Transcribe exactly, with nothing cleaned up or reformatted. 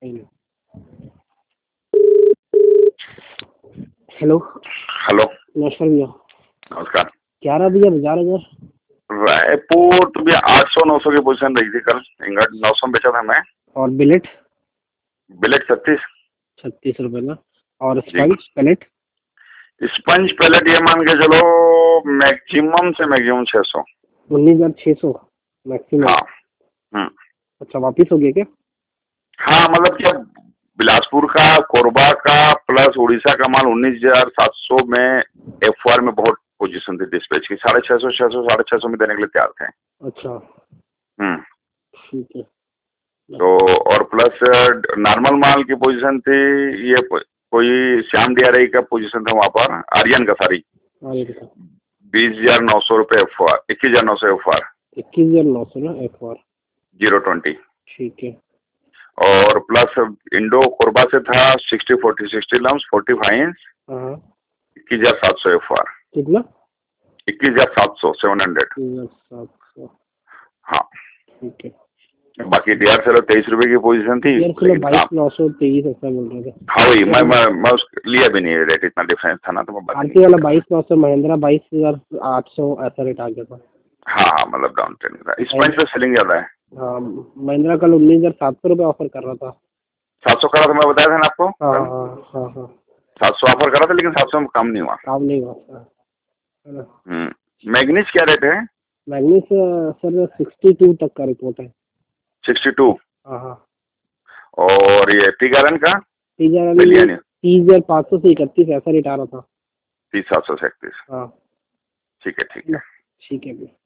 Hello hello नमस्कार भैया। नमस्कार। ग्यारह भैया बाजार हजार रायपुर तो भैया आठ सौ नौ सौ की पोजीशन रही थी कल। इंगट नौ सौ में बेचा था मैं। और बिलेट बिलेट छत्तीस छत्तीस रुपए ना। और स्पंज पैलेट स्पंज पैलेट ये मान के चलो मैक्सिमम से मैक्सिमम छह सौ उन्नीस हजार छः सौ मैक्सिमम। हाँ। हम्म अच्छा वापिस हो गया क्या? हाँ मतलब क्या बिलासपुर का कोरबा का प्लस उड़ीसा का माल उन्नीस हजार सात सौ में एफ आर में बहुत पोजीशन थी डिस्पैच की। साढ़े छह सौ छह सौ साढ़े छह सौ में देने के लिए तैयार थे। अच्छा हम्म ठीक है। तो और प्लस नॉर्मल माल की पोजीशन थी ये कोई श्याम डियारई का पोजीशन था वहां पर आर्यन का सारी बीस हजार नौ सौ रुपए एफ आर इक्कीस हजार नौ सौ एफ आर इक्कीस हजार नौ सौ ना एफ आर जीरो ट्वेंटी। ठीक है। और प्लस इंडो कोरबा से था sixty forty sixty lumps forty five इक्कीस हजार सात सौ एफ आर कितना? इक्कीस हजार सात सौ सेवन हंड्रेड। सात सौ हाँ ठीक है। बाकी डी आर चलो तेईस रुपए की पोजीशन थी लेकिन बाईस नौ सौ तेईस ऐसा बोल रहे थे। हाँ वही मैं मैं मैं उस लिया भी नहीं रेट इतना डिफरेंस था ना तो मैं आरती वाला बाईस नौ सौ महिंद्रा बाईस हजार आठ सौ ऐसा रेट आ गया था। हाँ हाँ मतलब डाउन ट्रेंड था इस पॉइंट पे सेलिंग ज्यादा है। हाँ महिंद्रा कल उन्नीस हजार सात सौ रुपये ऑफर कर रहा था। सात सौ करा था मैं बताया था ना आपको। हाँ हाँ हाँ हाँ सात सौ ऑफर करा था लेकिन सात सौ में काम नहीं हुआ। काम नहीं हुआ है ना। हम्म मैग्नीस क्या रेट है? मैग्नीस सर सिक्सटी टू तक का रिपोर्ट है। Sixty two. हाँ हाँ। और ये टी गारन का तीस हजार तीस हजार पाँच सौ से इकतीस ऐसा रेट आ रहा था। तीस सात सौ से इकतीस। हाँ ठीक है ठीक है ठीक है।